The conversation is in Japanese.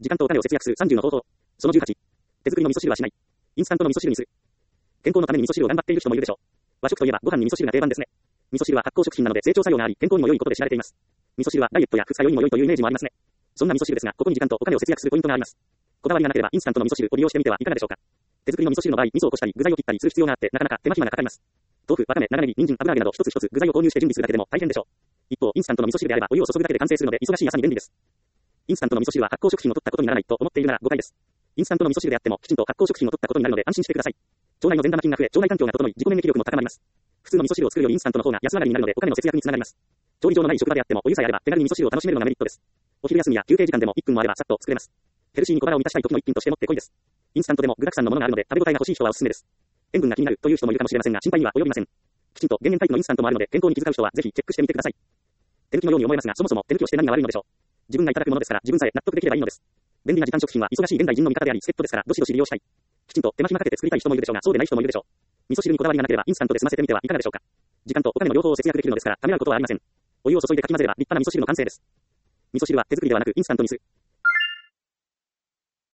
時間とお金を節約する30の方法。その18。手作りの味噌汁はしない。インスタントの味噌汁にする。健康のために味噌汁を頑張っている人もいるでしょう。和食といえばご飯に味噌汁が定番ですね。味噌汁は発酵食品なので整腸作用があり、健康にも良いことで知られています。味噌汁はダイエットや副作用にも良いというイメージもありますね。そんな味噌汁ですが、ここに時間とお金を節約するポイントがあります。こだわりがなければインスタントの味噌汁を利用してみてはいかがでしょうか。手作りの味噌汁の場合、味噌をこしたり具材を切ったりする必要があって、なかなか手間暇がかかります。豆腐、わかめ、長ネギ、人参、油揚げなど一つ一つ具材を購入して準備するだけでも大変でしょう。一方、インスタントの味噌汁であればお湯を注ぐだけで完成するので忙しい朝に便利です。インスタントの味噌汁は発酵食品を取ったことにならないと思っているなら誤解です。インスタントの味噌汁であってもきちんと発酵食品を取ったことになるので安心してください。腸内の善玉菌が増え、腸内環境が整い、自己免疫力も高まります。普通の味噌汁を作るよりインスタントの方が安上がりになるのでお金の節約につながります。調理場のない職場であってもお湯さえあれば手軽に味噌汁を楽しめるのがメリットです。お昼休みや休憩時間でも1分もあればさっと作れます。ヘルシーに小腹を満たしたい時の一品としてもってこいです。インスタントでも具沢山のものがあるので食べ応えが欲しい人はおすすめです。塩分が気になるという人もいるかもしれませんが心配には及びません。きちんと減塩タイプのインスタントもあるので健康に気遣う人はぜひチェックしてみてください。手抜きのように思えますがそもそも手抜きをして何が悪いのでしょう。自分がいただくものですから自分さえ納得できればいいのです。便利な時短食品は忙しい現代人の味方であり助っ人ですからどしどし利用したい。きちんと手間暇かけて作りたい人もいるでしょうがそうでない人もいるでしょう。味噌汁にこだわりがなければインスタントで済ませてみてはいかがでしょうか。時間とお金の両方を節約できるのですからためらうことはありません。お湯を注いでかき混ぜれば立派な味噌汁の完成です。味噌汁は手作りではなくインスタントにする。